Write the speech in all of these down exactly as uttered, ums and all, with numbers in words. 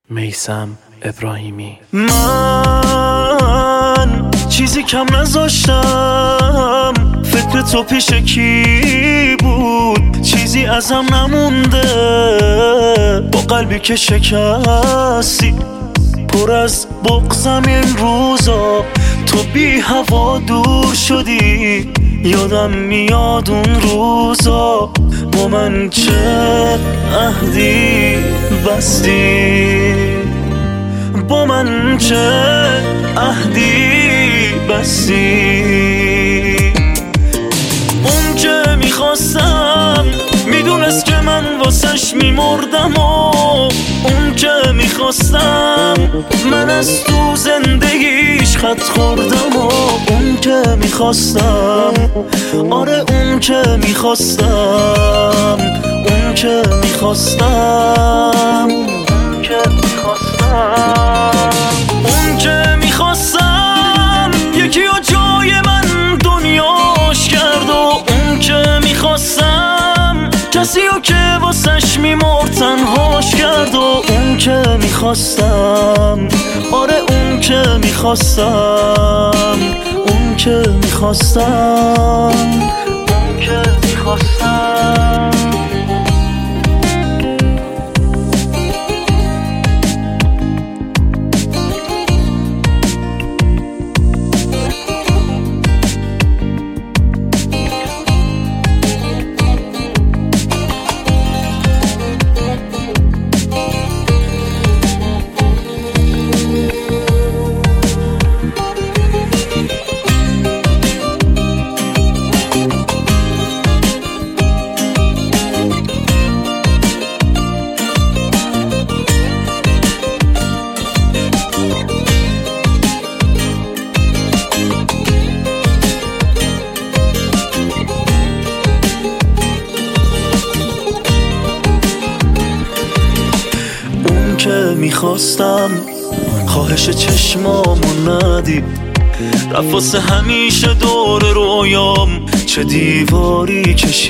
میثم ابراهیمی. من چیزی کم نذاشتم، فکر تو پیش کی بود؟ چیزی ازم نمونده، با قلبی که شکستی، پر از بغضم این روزا. تو بی هوا دور شدی، یادم میاد اون روزا. با من چه عهدی بستی، با من چه عهدی بستی. اون که میخواستم میدونست که من واسش میمردم، و اون که میخواستم من از تو زندگیش خط خوردم. و اون که میخواستم، آره اون که میخواستم، اون که میخواستم، اون که میخواستم، اون که میخواستم یکی و جای من دنیاش کرد. و اون که میخواستم کسی و که واسش میمرد تنهاش کرد. و اون که میخواستم، آره اون که میخواستم، اون که میخواستم، اون که میخواستم. که میخواستم خواهش چشمامو ندی، رفت واسه همیشه دور رویام چه دیواری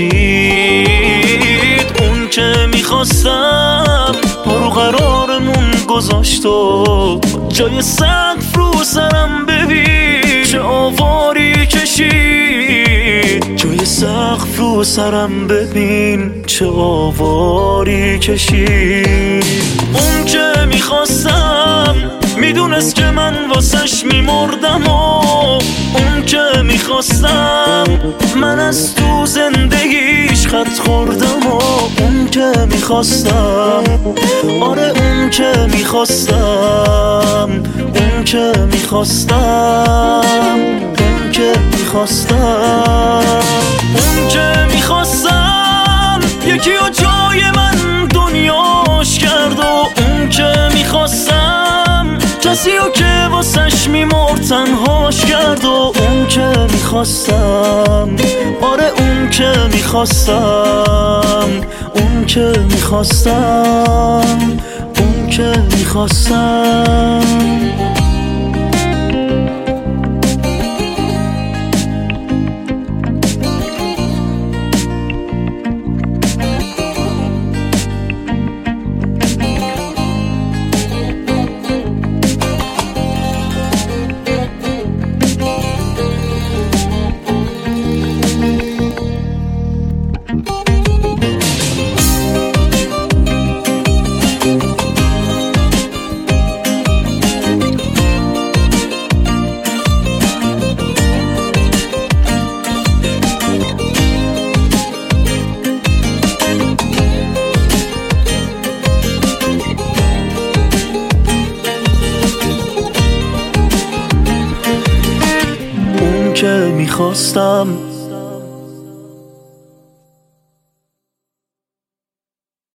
کشید. اون که میخواستم پرو قرارمون گذاشت و جای سقف رو سرم ببین چه آواری کشید. جای سقف رو سرم ببین چه آواری کشید. اون که میخواستم میدونست که من واسش میمردم، و اون که میخواستم من از تو زندگیش خط خوردم. و اون که میخواستم، آره اون که میخواستم، اون که میخواستم، اون که میخواستم، اون که میخواستم یکی و جای من دنیاش کرد. و اون که میخواستم کسی و که واسش میمرد تنهاش کرد. و اون که میخواستم، آره اون که میخواستم، اون که میخواستم، اون که میخواستم. که میخواستم